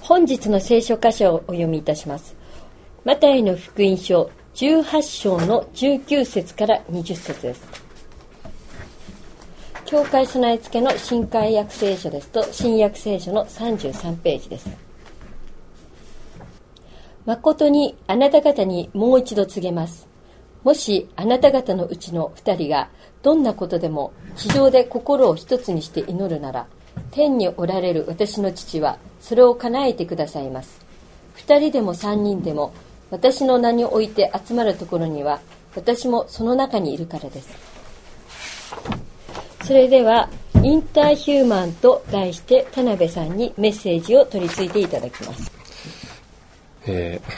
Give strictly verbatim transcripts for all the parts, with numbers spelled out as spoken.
本日の聖書箇所をお読みいたします。マタイの福音書じゅうはち章のじゅうきゅう節からにじゅう節です。教会備え付けの新海訳聖書ですと新約聖書のさんじゅうさんページです。誠にあなた方にもう一度告げます。もしあなた方のうちの二人がどんなことでも地上で心を一つにして祈るなら、天におられる私の父はそれを叶えてくださいます。二人でも三人でも私の名において集まるところには私もその中にいるからです。それではインターヒューマンと題して田辺さんにメッセージを取り次いでいただきます。 えー、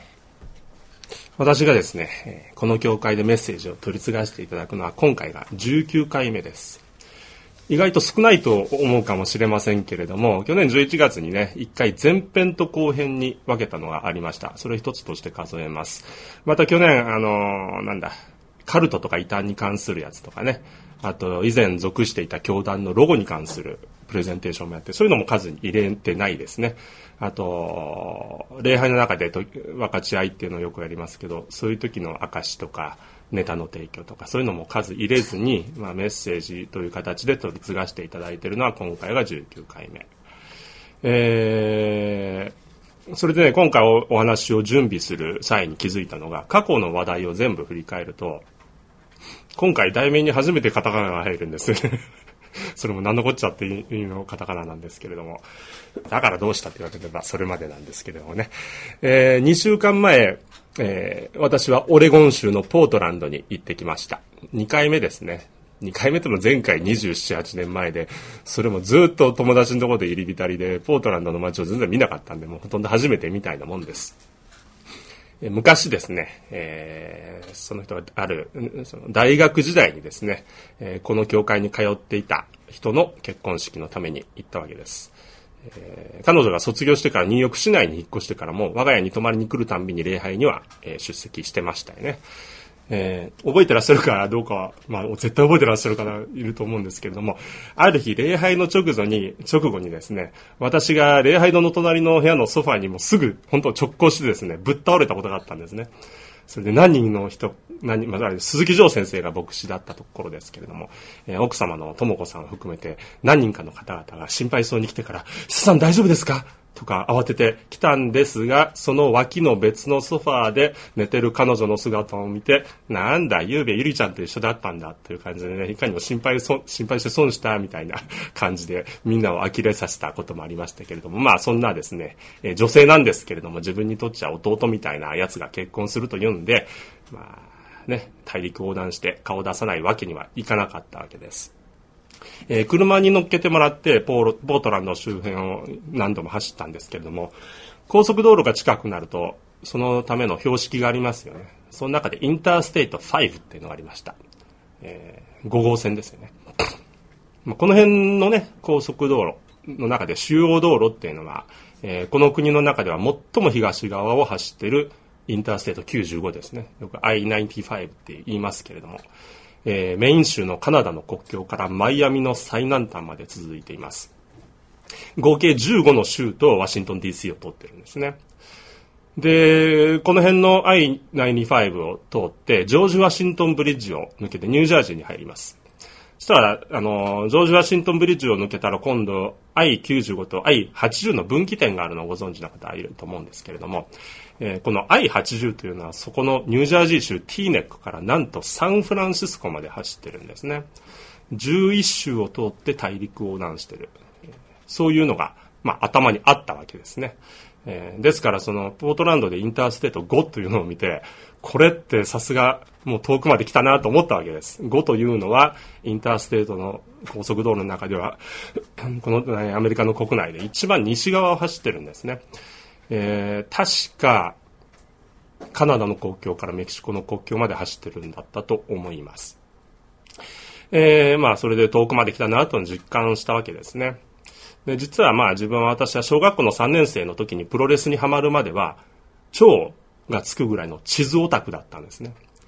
私がですね、この教会でメッセージを取り継がせていただくのは今回がじゅうきゅうかいめです。意外と少ないと思うかもしれませんけれども、去年じゅういちがつにね、いっかい前編と後編に分けたのがありました。それを一つとして数えます。また去年、あのー、なんだ、カルトとか異端に関するやつとかね、あと以前属していた教団のロゴに関するプレゼンテーションもやって、そういうのも数に入れてないですね。あと礼拝の中で分かち合いっていうのをよくやりますけど、そういう時の証とかネタの提供とかそういうのも数入れずに、まあ、メッセージという形で取り継がせていただいているのは今回がじゅうきゅうかいめ。えー、それでね、今回 お, お話を準備する際に気づいたのが、過去の話題を全部振り返ると、今回題名に初めてカタカナが入るんですね。それも何のこっちゃっていうのカタカナなんですけれども、だからどうしたって言われればそれまでなんですけれどもね、えー、にしゅうかんまえ、えー、私はオレゴン州のポートランドに行ってきました。にかいめですね。にかいめとの前回にじゅうなな、はちねんまえで、それもずっと友達のところで入り浸りで、ポートランドの街を全然見なかったんで、もうほとんど初めてみたいなもんです。昔ですね、えー、その人があるその大学時代にですね、えー、この教会に通っていた人の結婚式のために行ったわけです。えー、彼女が卒業してからニューヨーク市内に引っ越してからも我が家に泊まりに来るたんびに礼拝には、えー、出席してましたよね。えー、覚えてらっしゃるかどうかは、まあ、絶対覚えてらっしゃる方いると思うんですけれども、ある日、礼拝の直後に、直後にですね、私が礼拝堂の隣の部屋のソファーにもすぐ、本当直行してですね、ぶっ倒れたことがあったんですね。それで何人の人、何人、まあ、鈴木城先生が牧師だったところですけれども、えー、奥様の智子さんを含めて何人かの方々が心配そうに来てから、師さん大丈夫ですかとか慌てて来たんですが、その脇の別のソファーで寝てる彼女の姿を見て、なんだ、ゆうべゆりちゃんと一緒だったんだという感じでね、いかにも心配そ心配して損したみたいな感じでみんなを呆れさせたこともありましたけれども、まあそんなですね、えー、女性なんですけれども、自分にとっちゃ弟みたいなやつが結婚するというんで、まあね、大陸横断して顔を出さないわけにはいかなかったわけです。えー、車に乗っけてもらってポーロ、ポートランド周辺を何度も走ったんですけれども、高速道路が近くなるとそのための標識がありますよね。その中でインターステイトファイブっていうのがありました。えー、ご号線ですよね。この辺のね、高速道路の中で主要道路っていうのは、えー、この国の中では最も東側を走っているインターステイトきゅうじゅうごですね。よく アイナインティファイブ って言いますけれども、えー、メイン州のカナダの国境からマイアミの最南端まで続いています。合計じゅうごの州とワシントン ディーシー を通ってるんですね。で、この辺の アイナインティファイブ を通ってジョージ・ワシントンブリッジを抜けてニュージャージーに入ります。そしたらあのジョージ・ワシントンブリッジを抜けたら今度 アイきゅうじゅうご と アイはちじゅう の分岐点があるのをご存知の方いると思うんですけれども、えー、この アイはちじゅう というのはそこのニュージャージー州ティーネックからなんとサンフランシスコまで走ってるんですね。じゅういち州を通って大陸を横断してる、そういうのが、まあ、頭にあったわけですね。えー、ですからそのポートランドでインターステートごというのを見て、これってさすがもう遠くまで来たなと思ったわけです。ごというのはインターステートの高速道路の中ではこのアメリカの国内で一番西側を走ってるんですね。えー、確かカナダの国境からメキシコの国境まで走ってるんだったと思います。えー、まあそれで遠くまで来たなと実感したわけですね。で、実はまあ自分は私は小学校のさんねん生の時にプロレスにハマるまでは超がつくぐらいの地図オタクだったんですね。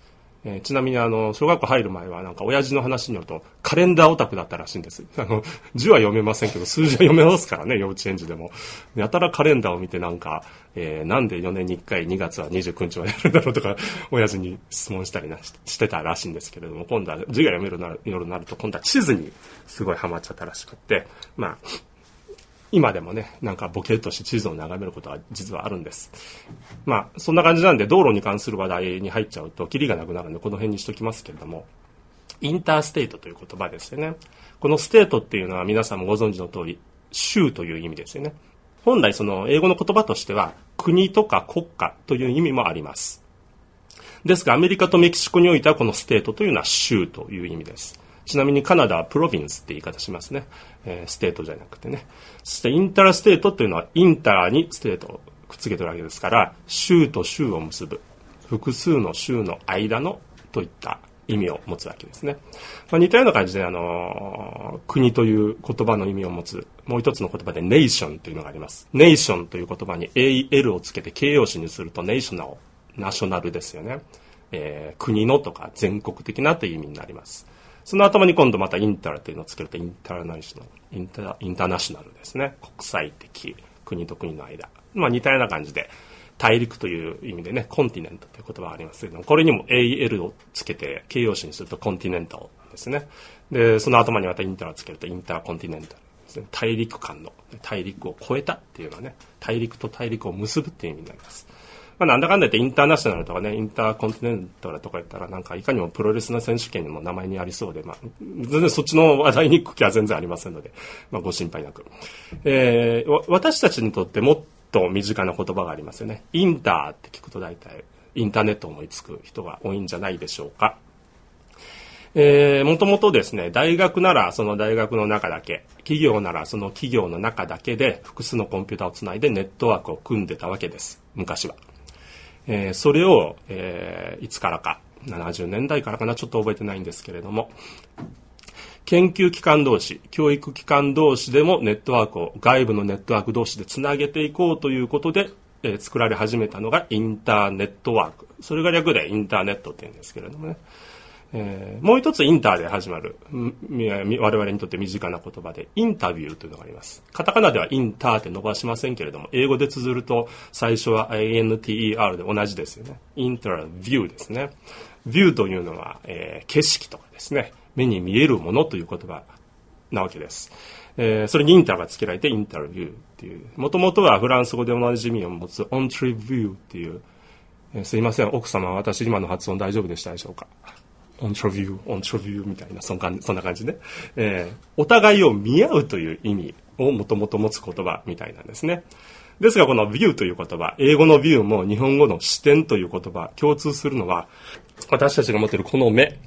えー、ちなみにあの小学校入る前はなんか親父の話によるとカレンダーオタクだったらしいんです。あの字は読めませんけど数字は読めますからね、幼稚園児でも。やたらカレンダーを見てなんか、えー、なんでよねんにいっかいにがつはにじゅうくにちまでやるんだろうとか親父に質問したりな し, してたらしいんですけれども、今度は字が読めるようになると今度は地図にすごいハマっちゃったらしくって、まあ今でもね、なんかボケっとして地図を眺めることは実はあるんです。まあそんな感じなんで、道路に関する話題に入っちゃうとキリがなくなるんでこの辺にしときますけれども、インターステートという言葉ですよね。このステートっていうのは皆さんもご存知の通り州という意味ですよね。本来その英語の言葉としては国とか国家という意味もあります。ですがアメリカとメキシコにおいてはこのステートというのは州という意味です。ちなみにカナダはプロヴィンスって言い方しますね、えー、ステートじゃなくてね。そしてインターステートというのはインターにステートをくっつけてるわけですから、州と州を結ぶ複数の州の間のといった意味を持つわけですね。まあ、似たような感じで、あのー、国という言葉の意味を持つもう一つの言葉でネーションというのがあります。ネーションという言葉に エーエル をつけて形容詞にするとネーショナル、ナショナルですよね、えー、国のとか全国的なという意味になります。その頭に今度またインターというのをつけるとインターナショナル、インター、インターナショナルですね。国際的、国と国の間。まあ似たような感じで、大陸という意味でね、コンティネントという言葉がありますけれども、これにも エーエル をつけて形容詞にするとコンティネンタルですね。で、その頭にまたインターをつけるとインターコンティネンタルですね。大陸間の、大陸を越えたっていうのはね、大陸と大陸を結ぶっていう意味になります。まあ、なんだかんだ言ってインターナショナルとかね、インターコンティネンタルとか言ったらなんかいかにもプロレスの選手権にも名前にありそうで、まあ、全然そっちの話題に行く気は全然ありませんので、まあ、ご心配なく。えー、私たちにとってもっと身近な言葉がありますよね。インターって聞くと大体インターネットを思いつく人が多いんじゃないでしょうか。えー、もともとですね、大学ならその大学の中だけ、企業ならその企業の中だけで複数のコンピューターをつないでネットワークを組んでたわけです、昔は。えー、それを、えー、いつからか、ななじゅうねんだいからかな、ちょっと覚えてないんですけれども、研究機関同士、教育機関同士でもネットワークを、外部のネットワーク同士でつなげていこうということで、えー、作られ始めたのがインターネットワーク。それが略でインターネットって言うんですけれどもね。えー、もう一つインターで始まる、我々にとって身近な言葉でインタビューというのがあります。カタカナではインターって伸ばしませんけれども、英語で綴ると最初は インター で同じですよね。インタビューですね。ビューというのは、えー、景色とかですね、目に見えるものという言葉なわけです。えー、それにインターが付けられてインタビューっていう、もともとはフランス語で同じ意味を持つオントリビューっていう、えー、すいません奥様、私今の発音大丈夫でしたでしょうか。オントリビュー、オントリビューみたいな、そんな、そんな感じで、えー、お互いを見合うという意味をもともと持つ言葉みたいなんですね。ですがこのビューという言葉、英語のビューも日本語の視点という言葉、共通するのは、私たちが持っているこの目、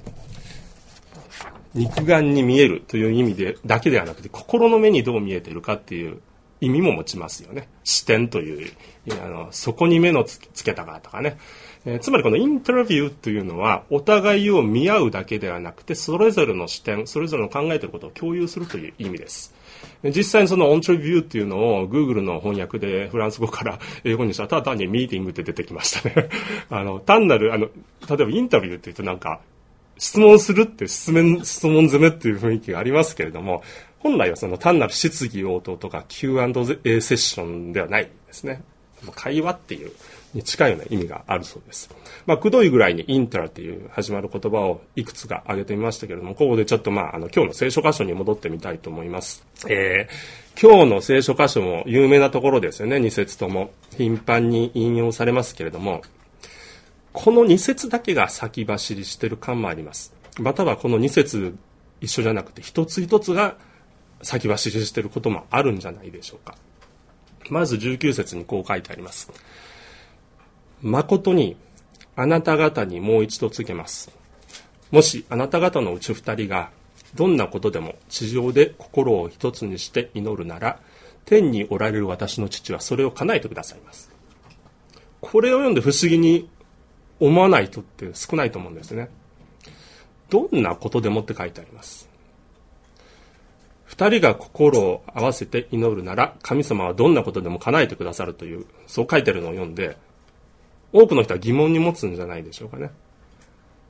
肉眼に見えるという意味でだけではなくて、心の目にどう見えているかっていう意味も持ちますよね。視点という、あのそこに目のつけたかとかね。えー、つまりこのインタビューというのはお互いを見合うだけではなくて、それぞれの視点、それぞれの考えていることを共有するという意味です。実際にそのオントリビューっていうのを Google の翻訳でフランス語から英語にしたらただ単にミーティングって出てきましたね。あの単なるあの例えばインタビューって言うとなんか質問するって質問質問攻めっていう雰囲気がありますけれども、本来はその単なる質疑応答とか キューアンドエー セッションではないですね。会話っていうに近いような意味があるそうです。まあ、くどいぐらいにインターっていう始まる言葉をいくつか挙げてみましたけれども、ここでちょっとまあ、あの、今日の聖書箇所に戻ってみたいと思います。えー、今日の聖書箇所も有名なところですよね、に節とも。頻繁に引用されますけれども、このに節だけが先走りしてる感もあります。またはこのに節一緒じゃなくて、一つ一つが先走りしてることもあるんじゃないでしょうか。まずじゅうきゅう節にこう書いてあります。誠にあなた方にもう一度告げます。もしあなた方のうち二人がどんなことでも地上で心を一つにして祈るなら、天におられる私の父はそれを叶えてくださいます。これを読んで不思議に思わない人って少ないと思うんですね。どんなことでもって書いてあります。二人が心を合わせて祈るなら、神様はどんなことでも叶えてくださるという、そう書いてあるのを読んで、多くの人は疑問に持つんじゃないでしょうかね。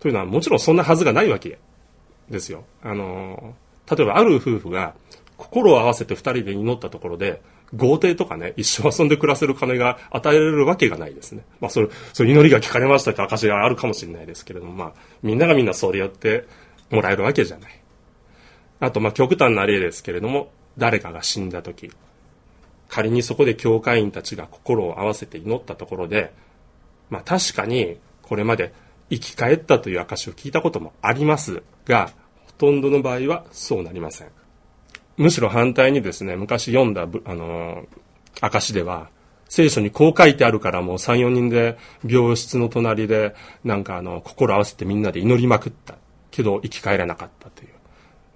というのはもちろんそんなはずがないわけですよ。あの例えばある夫婦が心を合わせて二人で祈ったところで豪邸とかね、一生遊んで暮らせる金が与えられるわけがないですね。まあそれ、それ祈りが聞かれましたって証があるかもしれないですけれども、まあみんながみんなそれやってもらえるわけじゃない。あとまあ極端な例ですけれども、誰かが死んだ時、仮にそこで教会員たちが心を合わせて祈ったところで、まあ確かにこれまで生き返ったという証を聞いたこともありますが、ほとんどの場合はそうなりません。むしろ反対にですね、昔読んだ、あのー、証では、聖書にこう書いてあるからもうさん、よにんで病室の隣でなんかあの、心合わせてみんなで祈りまくった。けど生き返らなかったという。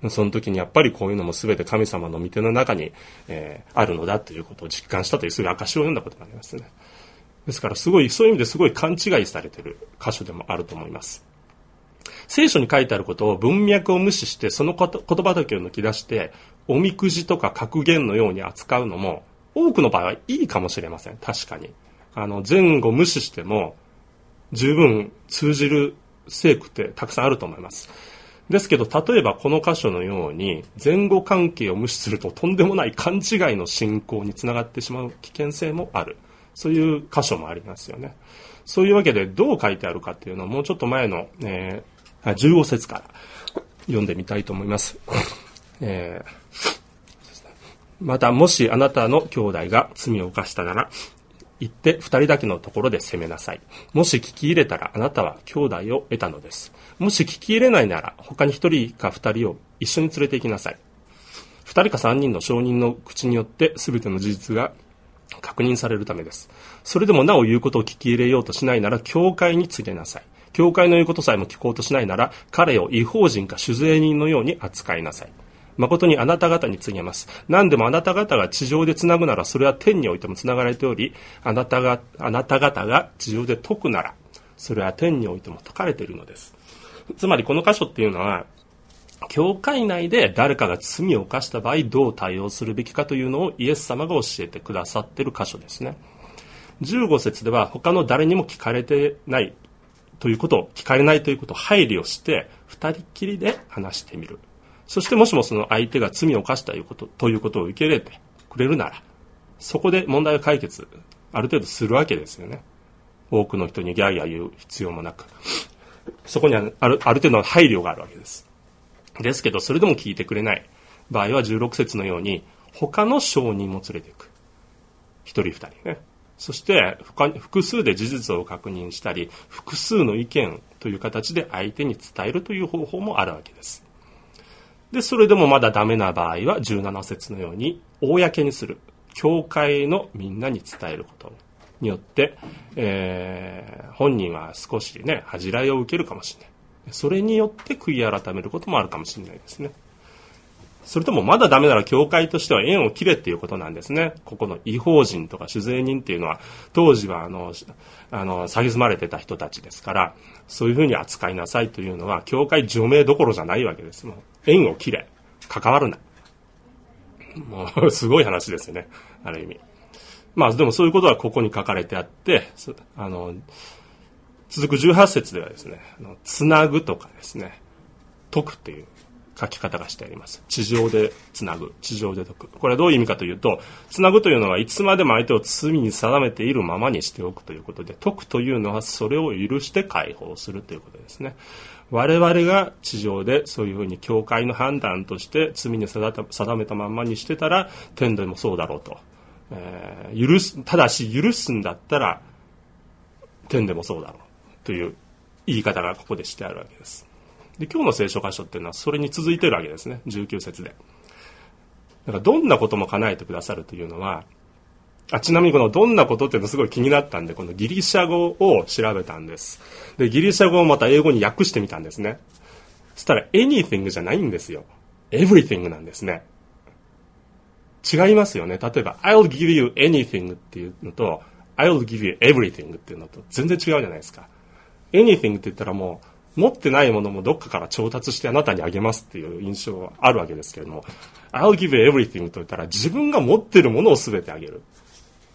その時にやっぱりこういうのも全て神様の御手の中に、えー、あるのだということを実感したという、そういう証を読んだことがありますね。ですからすごい、そういう意味ですごい勘違いされている箇所でもあると思います。聖書に書いてあることを文脈を無視してその言葉だけを抜き出しておみくじとか格言のように扱うのも多くの場合はいいかもしれません。確かにあの前後無視しても十分通じる聖句ってたくさんあると思います。ですけど例えばこの箇所のように前後関係を無視するととんでもない勘違いの信仰につながってしまう危険性もある。そういう箇所もありますよね。そういうわけでどう書いてあるかっていうのをもうちょっと前の、えー、じゅうご節から読んでみたいと思います。えー、またもしあなたの兄弟が罪を犯したなら行って二人だけのところで責めなさい。もし聞き入れたらあなたは兄弟を得たのです。もし聞き入れないなら他に一人か二人を一緒に連れて行きなさい。二人か三人の証人の口によって全ての事実が確認されるためです。それでもなお言うことを聞き入れようとしないなら教会に告げなさい。教会の言うことさえも聞こうとしないなら彼を違法人か酒税人のように扱いなさい。誠にあなた方に告げます。何でもあなた方が地上でつなぐならそれは天においてもつながれており、あなたが、あなた方が地上で解くならそれは天においても解かれているのです。つまりこの箇所っていうのは教会内で誰かが罪を犯した場合どう対応するべきかというのをイエス様が教えてくださっている箇所ですね。じゅうご節では他の誰にも聞かれてないということを聞かれないということを配慮して二人っきりで話してみる。そしてもしもその相手が罪を犯したということということを受け入れてくれるならそこで問題を解決ある程度するわけですよね。多くの人にギャーギャー言う必要もなくそこにはある、ある程度の配慮があるわけです。ですけどそれでも聞いてくれない場合はじゅうろく節のように他の証人も連れていく。一人二人ね。そして複数で事実を確認したり複数の意見という形で相手に伝えるという方法もあるわけです。でそれでもまだダメな場合はじゅうなな節のように公にする。教会のみんなに伝えることによって、えー、本人は少しね恥じらいを受けるかもしれない。それによって悔い改めることもあるかもしれないですね。それともまだダメなら教会としては縁を切れっていうことなんですね。ここの違法人とか酒税人っていうのは当時はあのあの蔑まれてた人たちですからそういうふうに扱いなさいというのは教会除名どころじゃないわけです。もう縁を切れ関わるなもうすごい話ですよねある意味。まあでもそういうことはここに書かれてあってあの続くじゅうはち節ではですねつなぐとかですね解くっていう書き方がしてあります。地上でつなぐ地上で解く。これはどういう意味かというとつなぐというのはいつまでも相手を罪に定めているままにしておくということで解くというのはそれを許して解放するということですね。我々が地上でそういうふうに教会の判断として罪に定めたまんまにしてたら天でもそうだろうと、えー、許すただし許すんだったら天でもそうだろうという言い方がここでしてあるわけです。で今日の聖書箇所っていうのはそれに続いているわけですね。じゅうきゅう節でだからどんなことも叶えてくださるというのはあちなみにこのどんなことっていうのすごい気になったんでこのギリシャ語を調べたんです。でギリシャ語をまた英語に訳してみたんですね。そしたら anything じゃないんですよ。everything なんですね。違いますよね。例えば I'll give you anything っていうのと I'll give you everything っていうのと全然違うじゃないですか。anything って言ったらもう持ってないものもどっかから調達してあなたにあげますっていう印象はあるわけですけれども I'll give you everything と言ったら自分が持ってるものを全てあげる。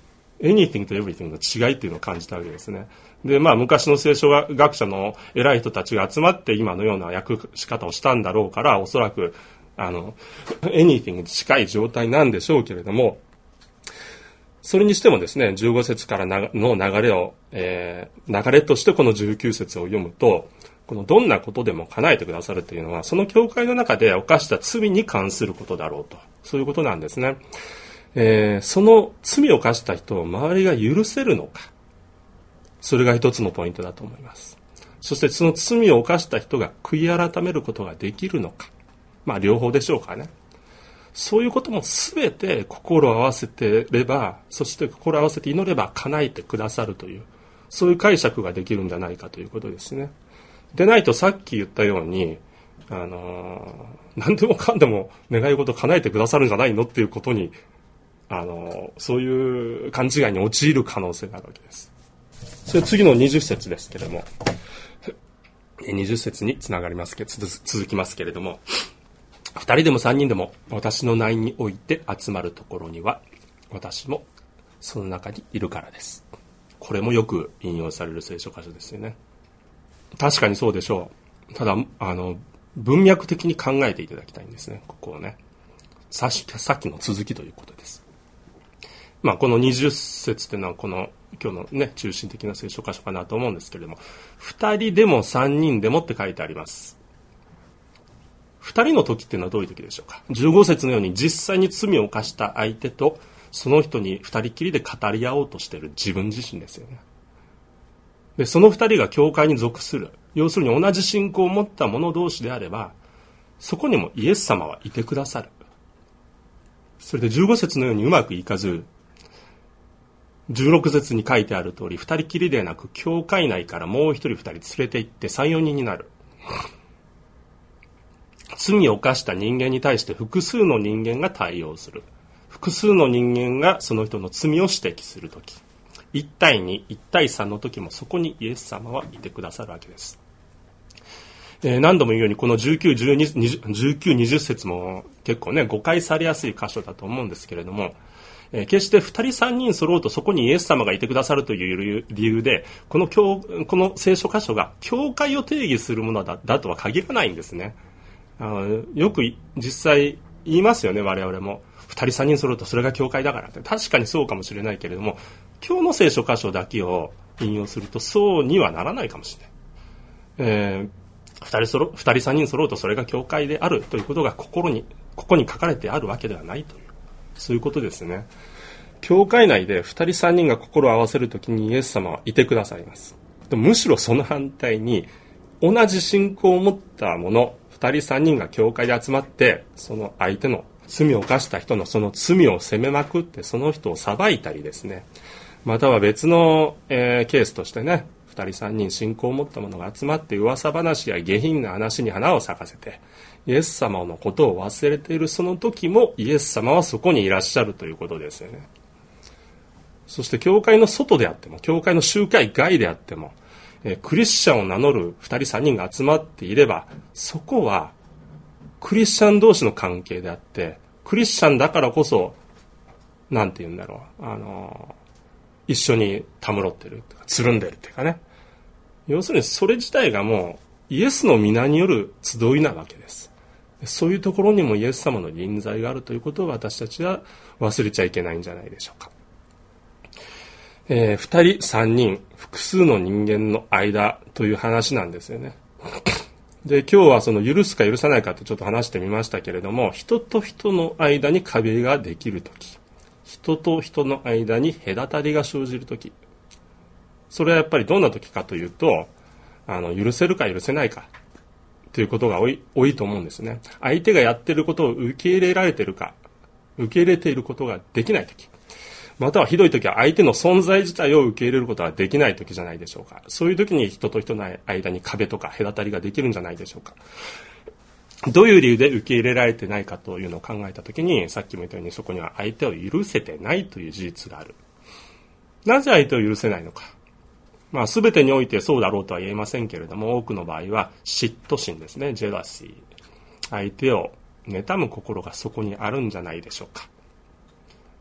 anything と everything の違いっていうのを感じたわけですね。で、まあ昔の聖書学者の偉い人たちが集まって今のような訳し方をしたんだろうから、おそらくあの anything に近い状態なんでしょうけれども、それにしてもですね、じゅうご節からの流れを、えー、流れとしてこのじゅうきゅう節を読むと、このどんなことでも叶えてくださるというのは、その教会の中で犯した罪に関することだろうと。そういうことなんですね。えー、その罪を犯した人を周りが許せるのか。それが一つのポイントだと思います。そしてその罪を犯した人が悔い改めることができるのか。まあ両方でしょうかね。そういうこともすべて心を合わせてれば、そして心を合わせて祈れば叶えてくださるという、そういう解釈ができるんじゃないかということですね。でないとさっき言ったように、あのー、何でもかんでも願い事を叶えてくださるんじゃないのっていうことに、あのー、そういう勘違いに陥る可能性があるわけです。それ次のにじゅっ節ですけれども、にじゅっ節につながりますけど、続きますけれども、二人でも三人でも私の内において集まるところには私もその中にいるからです。これもよく引用される聖書箇所ですよね。確かにそうでしょう。ただあの文脈的に考えていただきたいんですね。ここをね、さ, さっきの続きということです。まあこのにじゅっ節というのはこの今日のね中心的な聖書箇所かなと思うんですけれども、二人でも三人でもって書いてあります。二人の時っていうのはどういう時でしょうか。じゅうご節のように実際に罪を犯した相手とその人に二人きりで語り合おうとしている自分自身ですよね。で、その二人が教会に属する、要するに同じ信仰を持った者同士であれば、そこにもイエス様はいてくださる。それでじゅうご節のようにうまくいかず、じゅうろく節に書いてある通り、二人きりでなく教会内からもう一人二人連れて行って三四人になる。罪を犯した人間に対して複数の人間が対応する。複数の人間がその人の罪を指摘するとき。いち対に、いち対さんの時もそこにイエス様はいてくださるわけです。えー、何度も言うようにこのじゅうきゅう、じゅうに、にじゅう、にじゅっ節も結構ね誤解されやすい箇所だと思うんですけれども、えー、決してふたりさんにん揃うとそこにイエス様がいてくださるという理由でこの教この聖書箇所が教会を定義するものだ、だとは限らないんですね。あのよく実際言いますよね。我々もふたりさんにん揃うとそれが教会だからって。確かにそうかもしれないけれども、今日の聖書箇所だけを引用するとそうにはならないかもしれない。えー、ふたりそろ、ふたりさんにん揃うとそれが教会であるということが心にここに書かれてあるわけではないという、そういうことですね。教会内でふたりさんにんが心を合わせるときにイエス様はいてくださいます。でむしろその反対に同じ信仰を持った者ふたりさんにんが教会で集まってその相手の罪を犯した人のその罪を責めまくってその人を裁いたりですね、または別の、えー、ケースとしてね、ふたりさんにん信仰を持った者が集まって噂話や下品な話に花を咲かせてイエス様のことを忘れているその時もイエス様はそこにいらっしゃるということですよね。そして教会の外であっても教会の集会外であっても、えー、クリスチャンを名乗るふたりさんにんが集まっていればそこはクリスチャン同士の関係であってクリスチャンだからこそなんて言うんだろう、あのー、一緒にたむろってるとかつるんでるっていうかね、要するにそれ自体がもうイエスの皆による集いなわけです。そういうところにもイエス様の臨在があるということを私たちは忘れちゃいけないんじゃないでしょうか。えー、ふたりさんにん複数の人間の間という話なんですよね。で今日はその許すか許さないかってちょっと話してみましたけれども、人と人の間に壁ができるとき、人と人の間に隔たりが生じるとき、それはやっぱりどんなときかというと、あの許せるか許せないかということが多い、多いと思うんですね。相手がやっていることを受け入れられているか受け入れていることができないとき、またはひどいときは相手の存在自体を受け入れることができないときじゃないでしょうか。そういうときに人と人の間に壁とか隔たりができるんじゃないでしょうか。どういう理由で受け入れられてないかというのを考えたときに、さっきも言ったようにそこには相手を許せてないという事実がある。なぜ相手を許せないのか。まあ全てにおいてそうだろうとは言えませんけれども、多くの場合は嫉妬心ですね、ジェラシー。相手を妬む心がそこにあるんじゃないでしょうか。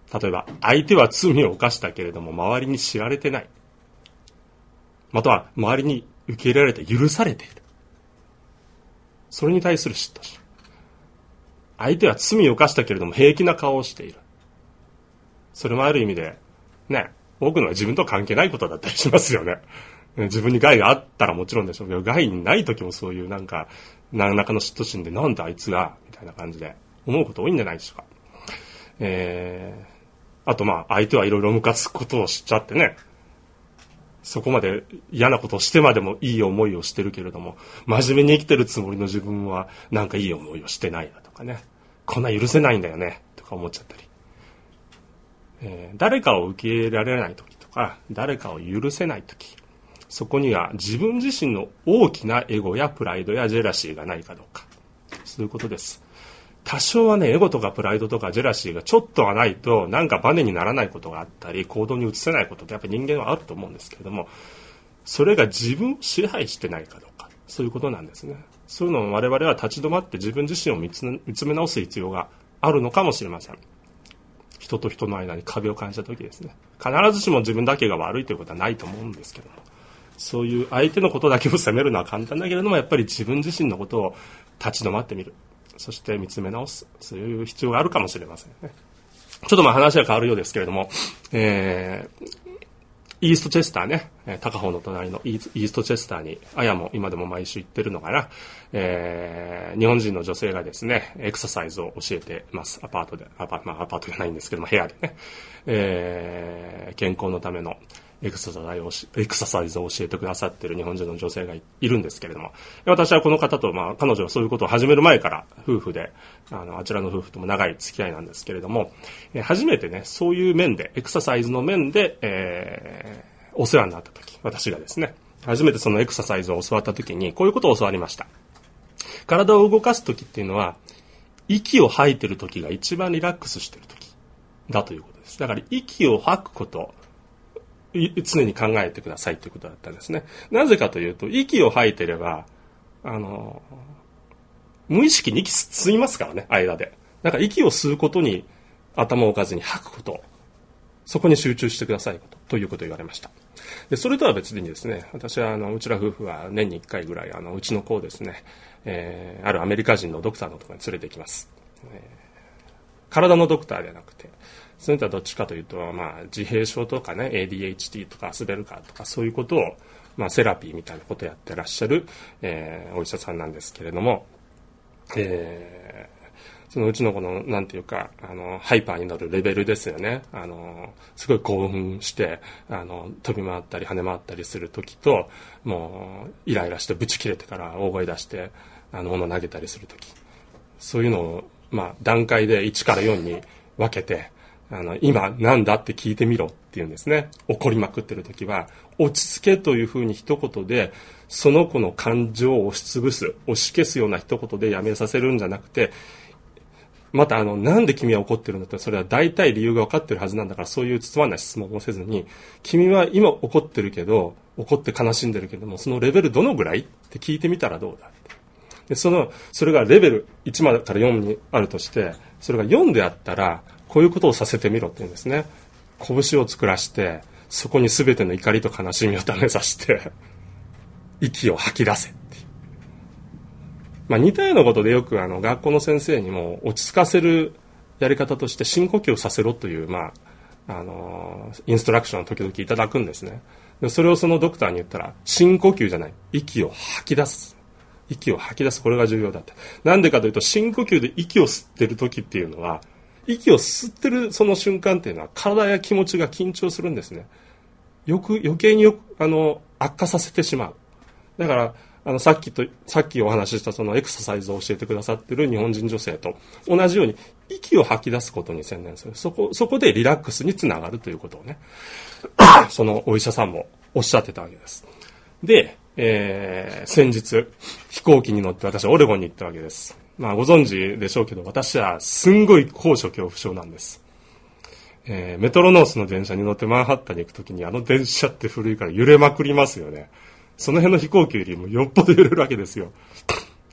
例えば、相手は罪を犯したけれども、周りに知られてない。または、周りに受け入れられて許されている。それに対する嫉妬心。相手は罪を犯したけれども、平気な顔をしている。それもある意味で、ね、多くのは自分と関係ないことだったりしますよね。自分に害があったらもちろんでしょうけど、害にない時もそういうなんか、何らかの嫉妬心で、なんであいつが、みたいな感じで思うこと多いんじゃないでしょうか。えー、あとまあ、相手はいろいろムカつくことをしちゃってね、そこまで嫌なことをしてまでもいい思いをしてるけれども、真面目に生きてるつもりの自分はなんかいい思いをしてないだとかね、こんな許せないんだよね、とか思っちゃったり。えー、誰かを受け入れられない時とか、誰かを許せない時、そこには自分自身の大きなエゴやプライドやジェラシーがないかどうか。そういうことです。多少はね、エゴとかプライドとかジェラシーがちょっとはないと、なんかバネにならないことがあったり、行動に移せないことってやっぱり人間はあると思うんですけれども、それが自分を支配してないかどうか。そういうことなんですね。そういうのを我々は立ち止まって自分自身を見つ、見つめ直す必要があるのかもしれません。人と人の間に壁を感じた時ですね。必ずしも自分だけが悪いということはないと思うんですけども、そういう相手のことだけを責めるのは簡単だけれども、やっぱり自分自身のことを立ち止まってみる。そして見つめ直す。そういう必要があるかもしれませんね。ちょっとまあ話は変わるようですけれども、えー、イーストチェスターね、高穂の隣のイーストチェスターに、あやも今でも毎週行ってるのかな、えー、日本人の女性がですね、エクササイズを教えてます。アパートで、アパ、まあ、アパートじゃないんですけども、部屋でね、えー、健康のためのエクササイズをし、エクササイズを教えてくださっている日本人の女性がいるんですけれども、私はこの方と、まあ、彼女はそういうことを始める前から夫婦で、あの、あちらの夫婦とも長い付き合いなんですけれども、えー、初めてね、そういう面で、エクササイズの面で、えー、お世話になったとき、私がですね、初めてそのエクササイズを教わったときに、こういうことを教わりました。体を動かすときっていうのは、息を吐いてるときが一番リラックスしてるときだということです。だから、息を吐くこと、常に考えてくださいということだったんですね。なぜかというと、息を吐いてれば、あの、無意識に息吸いますからね、間で。だから息を吸うことに頭を置かずに吐くこと。そこに集中してくださいと、ということを言われました。で、それとは別にですね、私はあの、うちら夫婦は年にいっかいぐらい、あの、うちの子をですね、えー、あるアメリカ人のドクターのところに連れて行きます。えー、体のドクターではなくて、それとはどっちかというと、まあ、自閉症とかね、エーディーエイチディー とかアスベルガーとかそういうことを、まあ、セラピーみたいなことをやってらっしゃる、えー、お医者さんなんですけれども、えー、そのうちの子の、なんていうか、あの、ハイパーになるレベルですよね。あの、すごい興奮して、あの、飛び回ったり跳ね回ったりするときと、もう、イライラしてブチ切れてから大声出して、あの、物投げたりするとき。そういうのを、まあ、段階でいちからよんに分けて、あの、今なんだって聞いてみろっていうんですね。怒りまくってる時は、落ち着けというふうに一言で、その子の感情を押しつぶす、押し消すような一言でやめさせるんじゃなくて、またあの、なんで君は怒ってるんだって、それは大体理由が分かってるはずなんだから、そういうつまんない質問をせずに、君は今怒ってるけど、怒って悲しんでるけども、そのレベルどのぐらいって聞いてみたらどうだって。で、その、それがレベルいちまでからよんにあるとして、それがよんであったら、こういうことをさせてみろって言うんですね。拳を作らして、そこに全ての怒りと悲しみを溜めさせて、息を吐き出せっていう。まあ似たようなことでよくあの学校の先生にも落ち着かせるやり方として深呼吸をさせろという、まあ、あの、インストラクションを時々いただくんですね。でそれをそのドクターに言ったら、深呼吸じゃない。息を吐き出す。息を吐き出す。これが重要だって。なんでかというと、深呼吸で息を吸ってる時っていうのは、息を吸ってるその瞬間っていうのは体や気持ちが緊張するんですね。よく余計によくあの悪化させてしまう。だからあのさっきとさっきお話ししたそのエクササイズを教えてくださっている日本人女性と同じように息を吐き出すことに専念する。そこそこでリラックスにつながるということをね、そのお医者さんもおっしゃってたわけです。で、えー、先日飛行機に乗って私はオレゴンに行ったわけです。まあご存知でしょうけど、私はすんごい高所恐怖症なんです。えー、メトロノースの電車に乗ってマンハッタンに行くときに、あの電車って古いから揺れまくりますよね。その辺の飛行機よりもよっぽど揺れるわけですよ。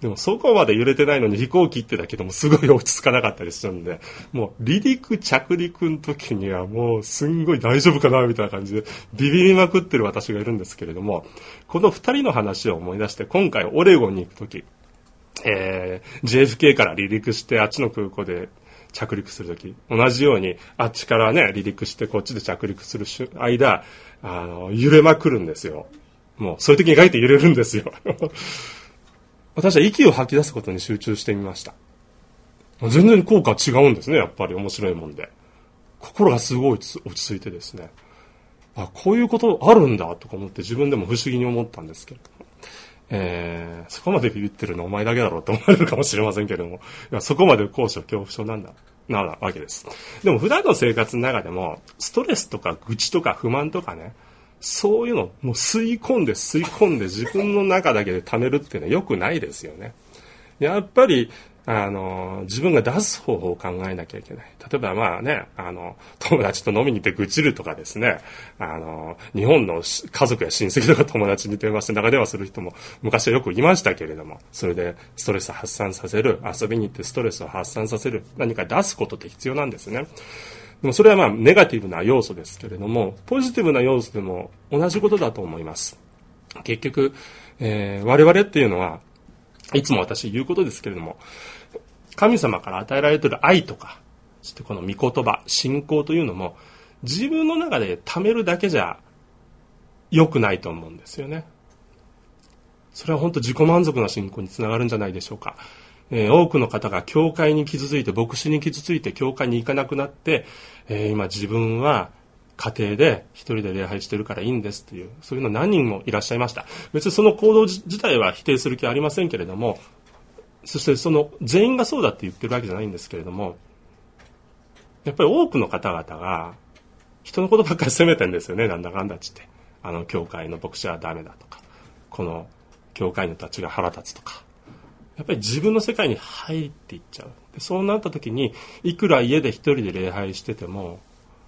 でもそこまで揺れてないのに飛行機ってだけでもすごい落ち着かなかったりするんで、もう離陸着陸の時にはもうすんごい大丈夫かなみたいな感じでビビりまくってる私がいるんですけれども、この二人の話を思い出して今回オレゴンに行く時、えー、ジェイエフケー から離陸してあっちの空港で着陸するとき、同じようにあっちからね離陸してこっちで着陸する間、あの揺れまくるんですよ。もうそういう時に意外と揺れるんですよ。私は息を吐き出すことに集中してみました。全然効果は違うんですね。やっぱり面白いもんで、心がすごい落ち着いてですね、あ、こういうことあるんだとか思って自分でも不思議に思ったんですけれども、えー、そこまでビビってるのお前だけだろうと思われるかもしれませんけれども、いやそこまで高所恐怖症なんだなわけです。でも普段の生活の中でもストレスとか愚痴とか不満とかね、そういうのもう吸い込んで吸い込んで自分の中だけで溜めるっていうのは良くないですよね。やっぱりあの自分が出す方法を考えなきゃいけない。例えばまあね、あの友達と飲みに行って愚痴るとかですね、あの日本の家族や親戚とか友達に電話して長電話する人も昔はよくいましたけれども、それでストレス発散させる、遊びに行ってストレスを発散させる、何か出すことって必要なんですね。でもそれはまあネガティブな要素ですけれども、ポジティブな要素でも同じことだと思います。結局、えー、我々っていうのはいつも私言うことですけれども、神様から与えられている愛とか、そしてこの御言葉、信仰というのも自分の中で貯めるだけじゃ良くないと思うんですよね。それは本当自己満足な信仰につながるんじゃないでしょうか。えー、多くの方が教会に傷ついて、牧師に傷ついて教会に行かなくなって、えー、今自分は家庭で一人で礼拝してるからいいんですという、そういうの何人もいらっしゃいました。別にその行動自体は否定する気はありませんけれども、そしてその全員がそうだって言ってるわけじゃないんですけれども、やっぱり多くの方々が人のことばっかり責めてるんですよね。なんだかんだっつって、あの教会の牧師はダメだとか、この教会の人たちが腹立つとか、やっぱり自分の世界に入っていっちゃう。でそうなった時にいくら家で一人で礼拝してても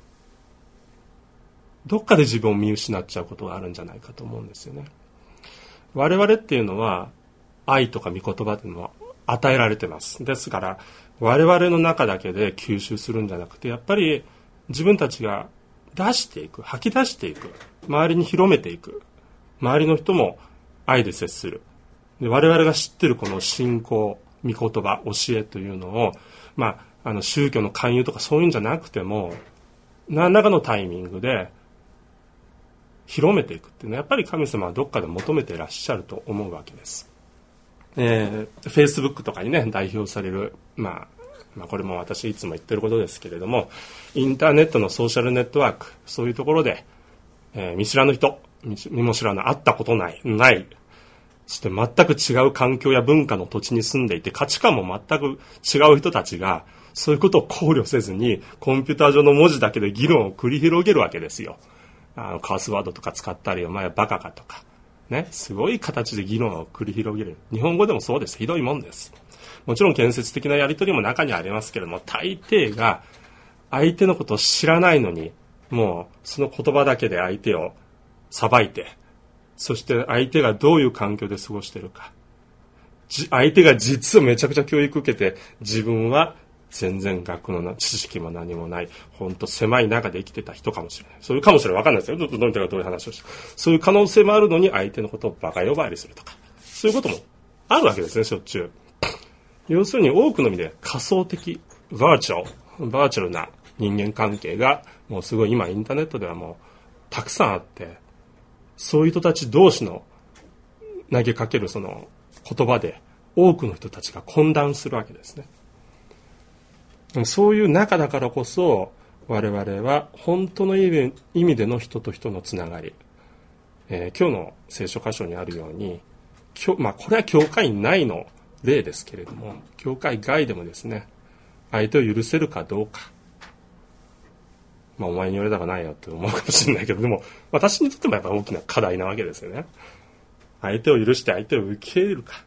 どっかで自分を見失っちゃうことがあるんじゃないかと思うんですよね。我々っていうのは愛とか御言葉というのは与えられてます。ですから我々の中だけで吸収するんじゃなくて、やっぱり自分たちが出していく、吐き出していく、周りに広めていく、周りの人も愛で接する。で我々が知っているこの信仰、御言葉、教えというのを、まあ、あの宗教の勧誘とかそういうんじゃなくても何らかのタイミングで広めていくっていうのはやっぱり神様はどっかで求めていらっしゃると思うわけです。えー、Facebook とかにね代表される、まあ、まあこれも私いつも言ってることですけれども、インターネットのソーシャルネットワーク、そういうところで、えー、見知らぬ人、見も知らぬ、会ったことないないそして全く違う環境や文化の土地に住んでいて価値観も全く違う人たちがそういうことを考慮せずにコンピューター上の文字だけで議論を繰り広げるわけですよ。あのパスワードとか使ったりお前はバカかとかね、すごい形で議論を繰り広げる。日本語でもそうです。ひどいもんです。もちろん建設的なやり取りも中にありますけれども、大抵が相手のことを知らないのにもうその言葉だけで相手を裁いて、そして相手がどういう環境で過ごしているか、相手が実はめちゃくちゃ教育受けて自分は全然学の知識も何もない本当狭い中で生きてた人かもしれない。そういうかもしれない。分かんないですよ。どういうどういう話をして、そういう可能性もあるのに相手のことをバカ呼ばわりするとか、そういうこともあるわけですね、しょっちゅう。要するに多くの意味で仮想的バーチャルバーチャルな人間関係がもうすごい今インターネットではもうたくさんあって、そういう人たち同士の投げかけるその言葉で多くの人たちが混乱するわけですね。そういう中だからこそ我々は本当の意味での人と人のつながり、えー、今日の聖書箇所にあるように、まあ、これは教会内の例ですけれども、教会外でもですね、相手を許せるかどうか、まあ、お前に言われたかないよって思うかもしれないけど、でも私にとってもやっぱ大きな課題なわけですよね。相手を許して相手を受け入れるか、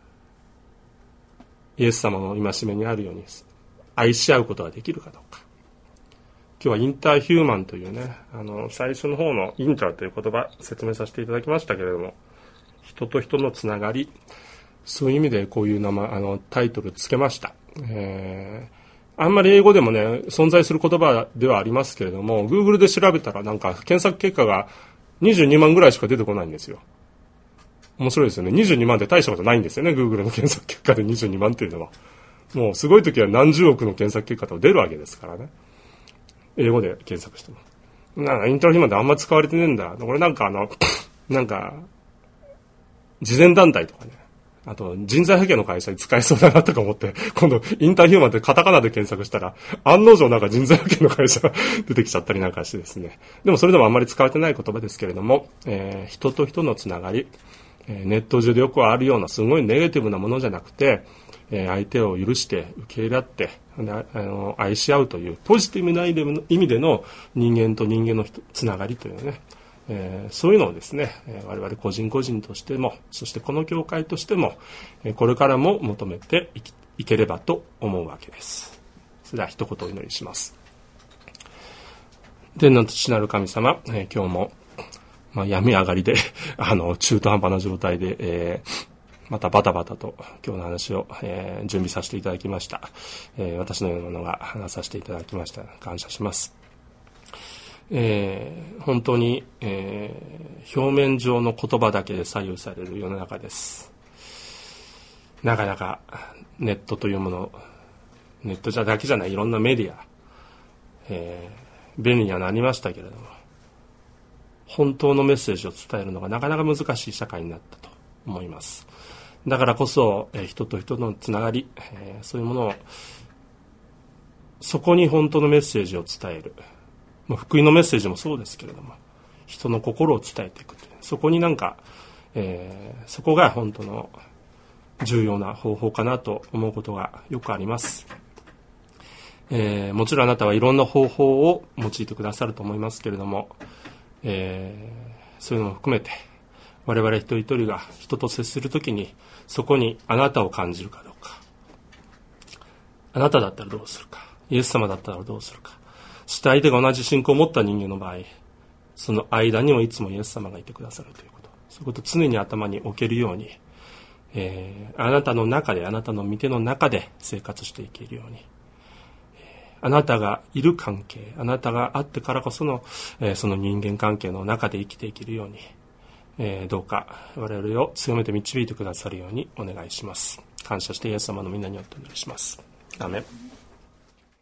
イエス様の戒めにあるように愛し合うことができるかどうか。今日はインターヒューマンというね、あの最初の方のインターという言葉説明させていただきましたけれども、人と人のつながり、 そういう意味でこういう名前、あの、タイトルつけました。えー、あんまり英語でもね、存在する言葉ではありますけれども、Google で調べたらなんか検索結果がにじゅうにまんぐらいしか出てこないんですよ。面白いですよね。にじゅうにまんって大したことないんですよね。Google の検索結果でにじゅうにまんっていうのは。もうすごい時は何十億の検索結果とか出るわけですからね。英語で検索しても。なんかインターヒューマンってあんま使われてねえんだ。これなんかあの、なんか、慈善団体とかね。あと、人材派遣の会社に使えそうだなとか思って、今度、インターヒューマンってカタカナで検索したら、案の定なんか人材派遣の会社が出てきちゃったりなんかしてですね。でもそれでもあんまり使われてない言葉ですけれども、えー、人と人のつながり、えー、ネット上でよくあるようなすごいネガティブなものじゃなくて、えー、相手を許して受け入れ合って、あの、愛し合うというポジティブな意味での人間と人間のつながりというね、えー、そういうのをですね、我々個人個人としても、そしてこの教会としても、これからも求めてい け, いければと思うわけです。それでは一言お祈りします。天の父なる神様、えー、今日も、まあ、病み上がりであの中途半端な状態で、えー、またバタバタと今日の話を、えー、準備させていただきました、えー、私のようなものが話させていただきました。感謝します。えー、本当に、えー、表面上の言葉だけで左右される世の中です。なかなかネットというもの、ネットじゃだけじゃないいろんなメディア、えー、便利にはなりましたけれども、本当のメッセージを伝えるのがなかなか難しい社会になったと思います。だからこそ、えー、人と人のつながり、えー、そういうものをそこに本当のメッセージを伝える、福音のメッセージもそうですけれども、人の心を伝えていくという、そこになんか、えー、そこが本当の重要な方法かなと思うことがよくあります。えー、もちろんあなたはいろんな方法を用いてくださると思いますけれども、えー、そういうのも含めて我々一人一人が人と接するときにそこにあなたを感じるかどうか、あなただったらどうするか、イエス様だったらどうするか、そして相手が同じ信仰を持った人間の場合、その間にもいつもイエス様がいてくださるということ、そういうことを常に頭に置けるように、えー、あなたの中で、あなたの御手の中で生活していけるように、えー、あなたがいる関係、あなたがあってからこその、えー、その人間関係の中で生きていけるように、えー、どうか我々を強めて導いてくださるようにお願いします。感謝してイエス様の皆によってお願いします。アーメン。